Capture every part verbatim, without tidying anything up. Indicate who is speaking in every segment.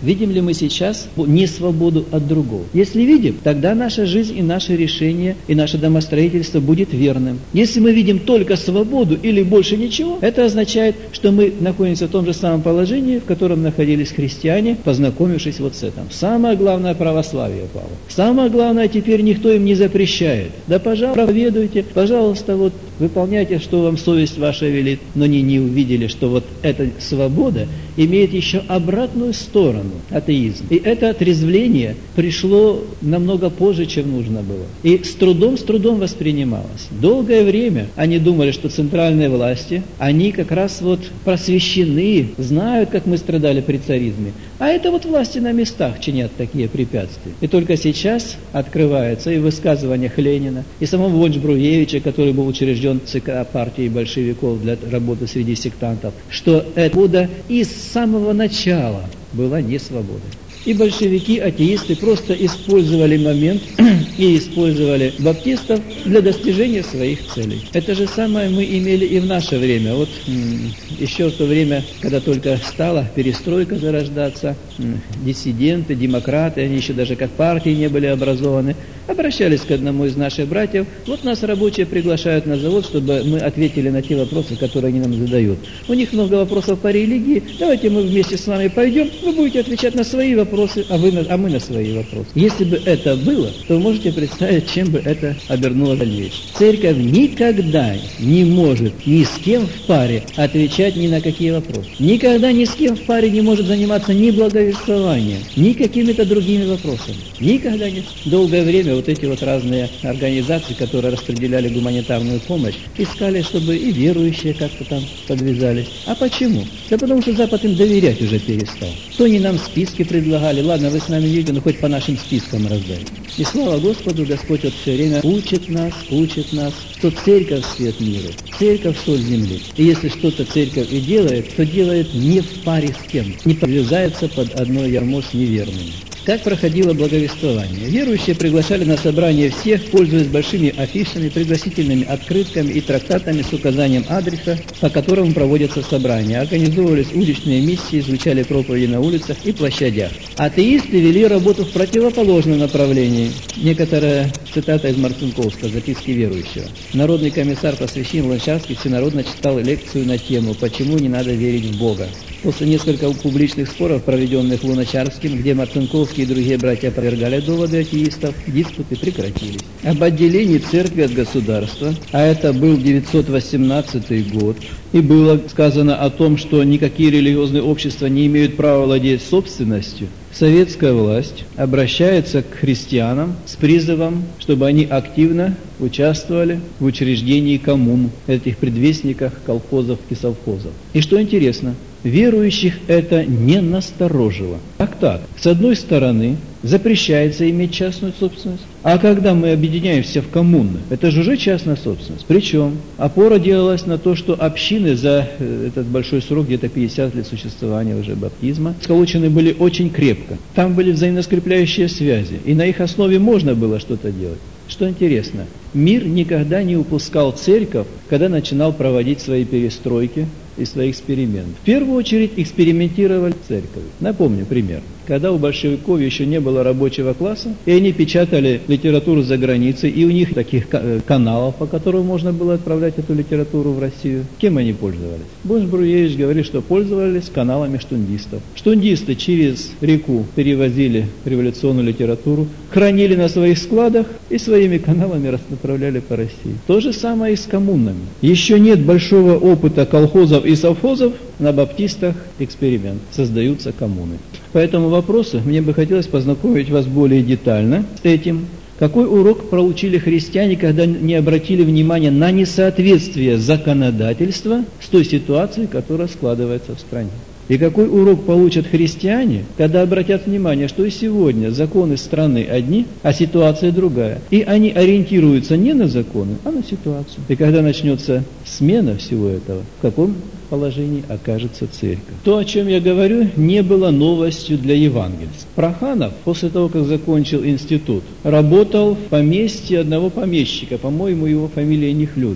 Speaker 1: Видим ли мы сейчас не свободу от другого? Если видим, тогда наша жизнь и наше решение, и наше домостроительство будет верным. Если мы видим только свободу или больше ничего, это означает, что мы находимся в том же самом положении, в котором находились христиане, познакомившись вот с этим. Самое главное — православие пало. Самое главное, теперь никто им не запрещает. Да, пожалуйста, проповедуйте, пожалуйста, вот выполняйте, что вам совесть ваша велит, но они не увидели, что вот эта свобода имеет еще обратную сторону, атеизм. И это отрезвление пришло намного позже, чем нужно было. И с трудом, с трудом воспринималось. Долгое время они думали, что центральные власти, они как раз вот просвещены, знают, как мы страдали при царизме. А это вот власти на местах чинят такие препятствия. И только сейчас открывается и в высказываниях Ленина, и самого Вождь-Бруевича, который был учрежден ЦК партии большевиков для работы среди сектантов, что эта свобода и с самого начала была не свободой. И большевики, атеисты просто использовали момент и использовали баптистов для достижения своих целей. Это же самое мы имели и в наше время. Вот м- еще в то время, когда только стала перестройка зарождаться, м- диссиденты, демократы, они еще даже как партии не были образованы, обращались к одному из наших братьев: вот нас рабочие приглашают на завод, чтобы мы ответили на те вопросы, которые они нам задают. У них много вопросов по религии, давайте мы вместе с вами пойдем, вы будете отвечать на свои вопросы. Вопросы, а, вы, а мы на свои вопросы. Если бы это было, то вы можете представить, чем бы это обернуло дальше. Церковь никогда не может ни с кем в паре отвечать ни на какие вопросы. Никогда ни с кем в паре не может заниматься ни благовествованием, ни какими-то другими вопросами. Никогда не. Долгое время вот эти вот разные организации, которые распределяли гуманитарную помощь, искали, чтобы и верующие как-то там подвязались. А почему? Да потому что Запад им доверять уже перестал. То они нам списки предлагали, ладно, вы с нами видите, но хоть по нашим спискам раздайте. И слава Господу, Господь вот все время учит нас, учит нас, что церковь — свет мира, церковь — соль земли. И если что-то церковь и делает, то делает не в паре с кем, не подвязается под одно ярмо с неверными. Как проходило благовествование? Верующие приглашали на собрание всех, пользуясь большими афишами, пригласительными открытками и трактатами с указанием адреса, по которому проводятся собрания. Организовывались уличные миссии, звучали проповеди на улицах и площадях. Атеисты вели работу в противоположном направлении. Некоторая цитата из Марцинковского, записки верующего. Народный комиссар просвещения Луначарский всенародно читал лекцию на тему «Почему не надо верить в Бога?». После нескольких публичных споров, проведенных Луначарским, где Марцинковский и другие братья опровергали доводы атеистов, диспуты прекратились. Об отделении церкви от государства, а это был девятьсот восемнадцатый год, и было сказано о том, что никакие религиозные общества не имеют права владеть собственностью, советская власть обращается к христианам с призывом, чтобы они активно участвовали в учреждении коммун, этих предвестниках колхозов и совхозов. И что интересно, верующих это не насторожило. Как так? С одной стороны, запрещается иметь частную собственность, а когда мы объединяемся в коммуны, это же уже частная собственность. Причем опора делалась на то, что общины за этот большой срок, где-то пятьдесят лет существования уже баптизма, сколочены были очень крепко. Там были взаимоскрепляющие связи, и на их основе можно было что-то делать. Что интересно, мир никогда не упускал церковь, когда начинал проводить свои перестройки и свои эксперименты. В первую очередь экспериментировали церковь. Напомню пример. Когда у большевиков еще не было рабочего класса, и они печатали литературу за границей, и у них таких каналов, по которым можно было отправлять эту литературу в Россию, кем они пользовались? Вождь-Бруевич говорит, что пользовались каналами штундистов. Штундисты через реку перевозили революционную литературу, хранили на своих складах и своими каналами направляли по России. То же самое и с коммунами. Еще нет большого опыта колхозов и совхозов, на баптистах эксперимент. Создаются коммуны. По этому вопросу мне бы хотелось познакомить вас более детально с этим. Какой урок проучили христиане, когда не обратили внимания на несоответствие законодательства с той ситуацией, которая складывается в стране? И какой урок получат христиане, когда обратят внимание, что и сегодня законы страны одни, а ситуация другая. И они ориентируются не на законы, а на ситуацию. И когда начнется смена всего этого, в каком положении окажется церковь? То, о чем я говорю, не было новостью для евангельств. Проханов, после того, как закончил институт, работал в поместье одного помещика, по-моему, его фамилия Нехлюдов.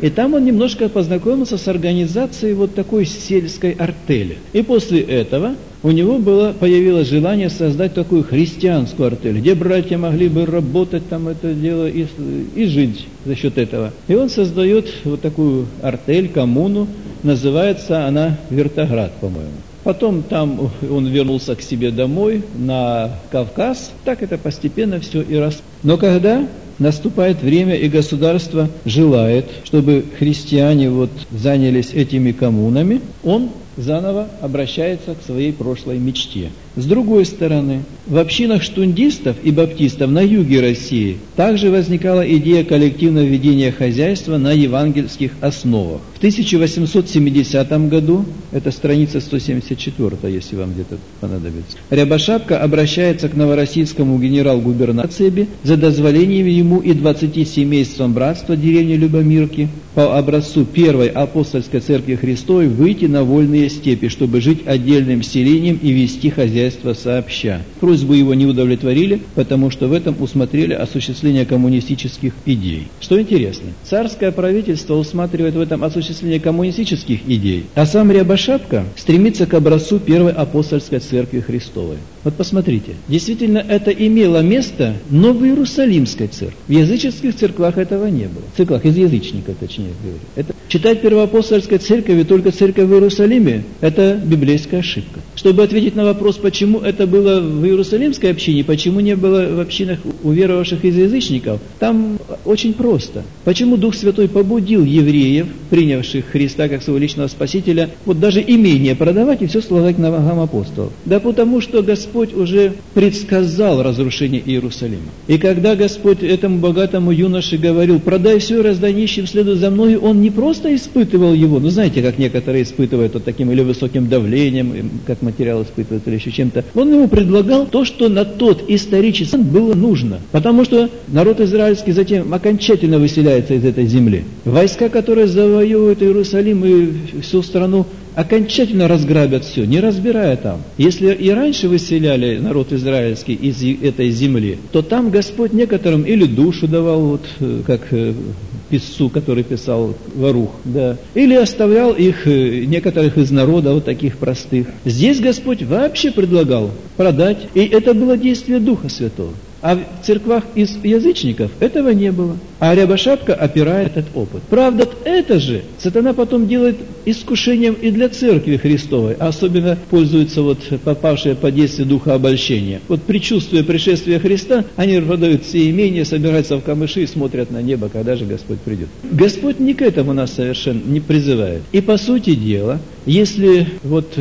Speaker 1: И там он немножко познакомился с организацией вот такой сельской артели. И после этого у него было, появилось желание создать такую христианскую артель, где братья могли бы работать там это дело и, и жить за счет этого. И он создает вот такую артель, коммуну, называется она Вертоград, по-моему. Потом там он вернулся к себе домой, на Кавказ. Так это постепенно все и рос. Но когда наступает время, и государство желает, чтобы христиане вот занялись этими коммунами, он заново обращается к своей прошлой мечте. С другой стороны, в общинах штундистов и баптистов на юге России также возникала идея коллективного ведения хозяйства на евангельских основах. В тысяча восемьсот семидесятом году, это страница сто семьдесят четыре, если вам где-то понадобится, Рябошапка обращается к новороссийскому генерал-губернатору за дозволением ему и двадцати семействам братства деревни Любомирки по образцу первой апостольской церкви Христовой выйти на вольные степи, чтобы жить отдельным селением и вести хозяйство сообща. Просьбу его не удовлетворили, потому что в этом усмотрели осуществление коммунистических идей. Что интересно, царское правительство усматривает в этом осуществление коммунистических идей, а сам Рябошапка стремится к образцу первой апостольской церкви Христовой. Вот посмотрите, действительно это имело место, но в Иерусалимской церкви. В языческих церквах этого не было. В церквах из язычников, точнее говоря. Это, читать первоапостольской церковь и только церковь в Иерусалиме – это библейская ошибка. Чтобы ответить на вопрос, почему это было в Иерусалимской общине, почему не было в общинах уверовавших из язычников, там очень просто. Почему Дух Святой побудил евреев, принявших Христа как своего личного Спасителя, вот даже имение продавать и все слагать к ногам апостолов? Да потому что Господь уже предсказал разрушение Иерусалима. И когда Господь этому богатому юноше говорил: продай все, раздай нищим, следуй за мной, он не просто испытывал его, ну знаете, как некоторые испытывают вот таким или высоким давлением, как материал испытывают, или еще чем-то. Он ему предлагал то, что на тот исторический момент было нужно. Потому что народ израильский затем окончательно выселяется из этой земли. Войска, которые завоевывают Иерусалим и всю страну, окончательно разграбят все, не разбирая там. Если и раньше выселяли народ израильский из этой земли, то там Господь некоторым или душу давал, вот как писцу, который писал Варух, да, или оставлял их, некоторых из народа, вот таких простых. Здесь Господь вообще предлагал продать, и это было действие Духа Святого. А в церквах из язычников этого не было. А Рябошапка опирает этот опыт. Правда, это же сатана потом делает искушением и для церкви Христовой, а особенно пользуются вот попавшие под действие духа обольщения. Вот предчувствуя пришествия Христа, они продают все имения, собираются в камыши и смотрят на небо, когда же Господь придет. Господь не к этому нас совершенно не призывает. И по сути дела, если вот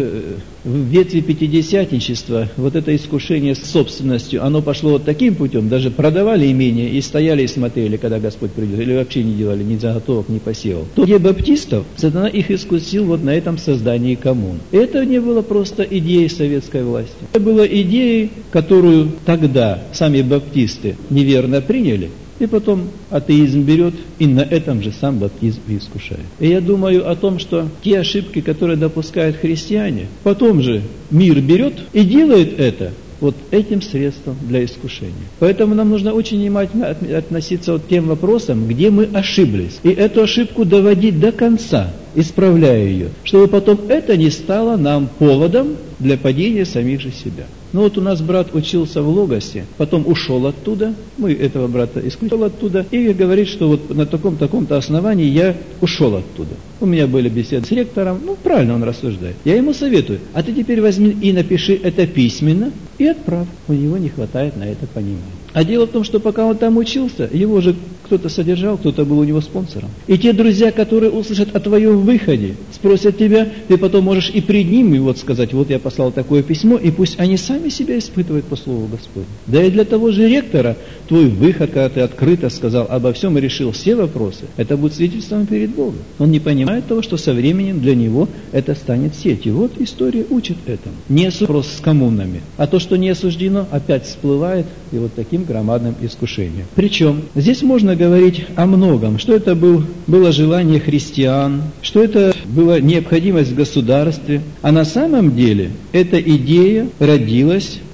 Speaker 1: в ветви пятидесятничества вот это искушение с собственностью, оно пошло вот таким путем, даже продавали имения и стояли и смотрели, когда Господь придет, или вообще не делали ни заготовок, ни посевов, то где баптистов, сатана их искусил вот на этом создании коммун. Это не было просто идеей советской власти. Это была идеей, которую тогда сами баптисты неверно приняли, и потом атеизм берет и на этом же сам баптизм и искушает. И я думаю о том, что те ошибки, которые допускают христиане, потом же мир берет и делает это вот этим средством для искушения. Поэтому нам нужно очень внимательно относиться вот к тем вопросам, где мы ошиблись. И эту ошибку доводить до конца, исправляя ее, чтобы потом это не стало нам поводом для падения самих же себя. Ну вот у нас брат учился в Логосе, потом ушел оттуда, мы этого брата исключили оттуда, и говорит, что вот на таком-таком-то основании я ушел оттуда. У меня были беседы с ректором, ну правильно он рассуждает. Я ему советую, а ты теперь возьми и напиши это письменно и отправь. У него не хватает на это понимания. А дело в том, что пока он там учился, его же кто-то содержал, кто-то был у него спонсором. И те друзья, которые услышат о твоем выходе, спросят тебя, ты потом можешь и пред ними вот сказать: вот я послал такое письмо, и пусть они сами себя испытывают по слову Господню. Да и для того же ректора твой выход, когда ты открыто сказал обо всем и решил все вопросы, это будет свидетельством перед Богом. Он не понимает того, что со временем для него это станет сетью. Вот история учит этому. Не вопрос с коммунами, а то, что не осуждено, опять всплывает и вот таким громадным искушением. Причем здесь можно говорить о многом, что это был, было желание христиан, что это была необходимость в государстве, а на самом деле эта идея родилась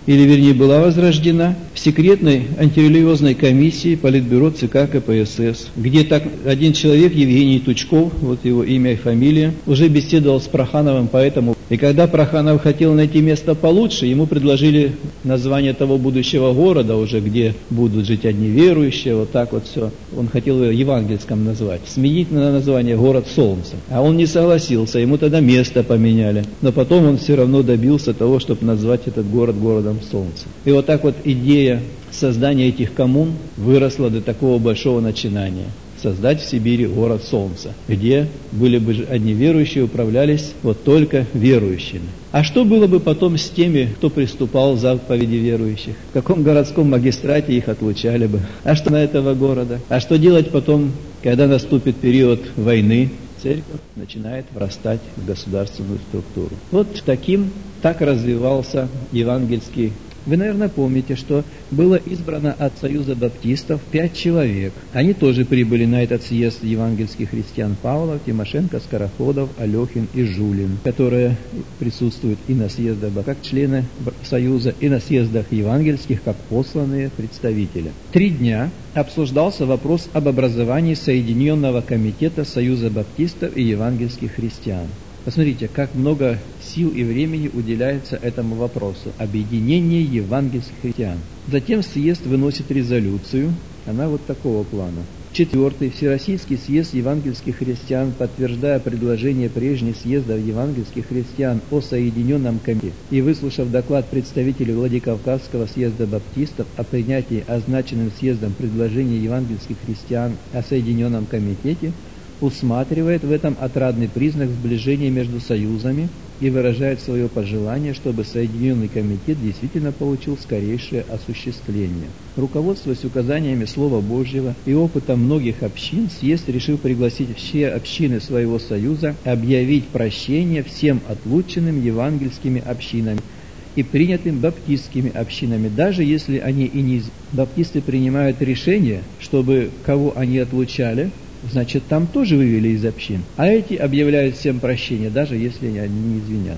Speaker 1: или вернее была возрождена в секретной антирелигиозной комиссии Политбюро ЦК КПСС, где так один человек, Евгений Тучков, вот его имя и фамилия, уже беседовал с Прохановым по этому. И когда Проханов хотел найти место получше, ему предложили название того будущего города уже, где будут жить одни верующие, вот так вот все. Он хотел его евангельском назвать, сменить на название «Город Солнца». А он не согласился, ему тогда место поменяли. Но потом он все равно добился того, чтобы назвать этот город городом Солнца. И вот так вот идея создания этих коммун выросла до такого большого начинания. Создать в Сибири город Солнца, где были бы одни верующие, управлялись вот только верующими. А что было бы потом с теми, кто приступал к заповеди верующих? В каком городском магистрате их отлучали бы? А что на этого города? А что делать потом, когда наступит период войны? Церковь начинает врастать в государственную структуру. Вот таким, так развивался евангельский. Вы, наверное, помните, что было избрано от Союза баптистов пять человек. Они тоже прибыли на этот съезд евангельских христиан: Павлов, Тимошенко, Скороходов, Алехин и Жулин, которые присутствуют и на съездах как члены Союза, и на съездах евангельских как посланные представители. Три дня обсуждался вопрос об образовании Соединенного комитета Союза баптистов и евангельских христиан. Посмотрите, как много сил и времени уделяется этому вопросу – объединение евангельских христиан. Затем съезд выносит резолюцию, она вот такого плана. Четвертый. Всероссийский съезд евангельских христиан, подтверждая предложение прежних съездов евангельских христиан о Соединенном комитете и выслушав доклад представителей Владикавказского съезда баптистов о принятии означенным съездом предложения евангельских христиан о Соединенном комитете, усматривает в этом отрадный признак сближения между союзами и выражает свое пожелание, чтобы Соединенный комитет действительно получил скорейшее осуществление. Руководствуясь указаниями Слова Божьего и опытом многих общин, съезд решил пригласить все общины своего союза объявить прощение всем отлученным евангельскими общинами и принятым баптистскими общинами, даже если они и не... Баптисты принимают решение, чтобы кого они отлучали, значит, там тоже вывели из общин. А эти объявляют всем прощение, даже если они не извинят.